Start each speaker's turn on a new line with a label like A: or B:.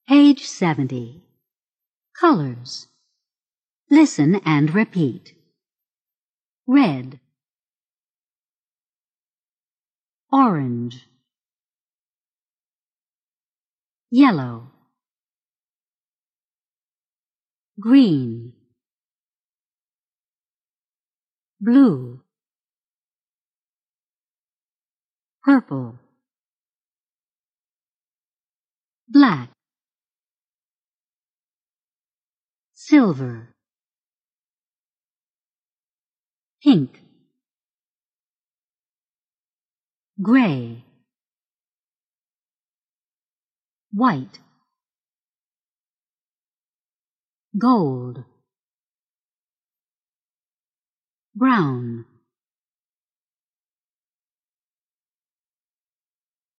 A: Page 70. Colors. Listen and repeat. Red, orange, yellow, green, blue, purple, black, silver, pink, gray, white, gold, brown.